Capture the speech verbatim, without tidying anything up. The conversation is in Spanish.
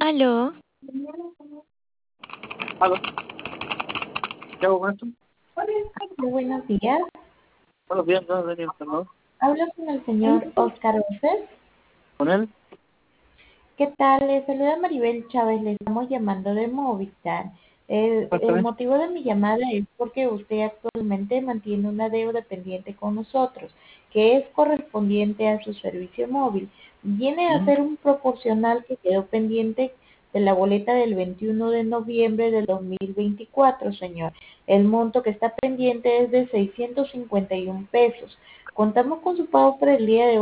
Aló, Aló, ¿qué hago con esto? Muy buenos días. Buenos días, ¿no? Daniel, ¿no? Hablo con el señor Oscar Oces. ¿Con él? ¿Qué tal? Le saluda Maribel Chávez. Le estamos llamando de Movistar. El, el Cuéntame. motivo de mi llamada es porque usted actualmente mantiene una deuda pendiente con nosotros, que es correspondiente a su servicio móvil. Viene a ¿Mm? ser un proporcional que quedó pendiente de la boleta del veintiuno de noviembre del dos mil veinticuatro, señor. El monto que está pendiente es de seiscientos cincuenta y uno pesos. Contamos con su pago para el día de hoy.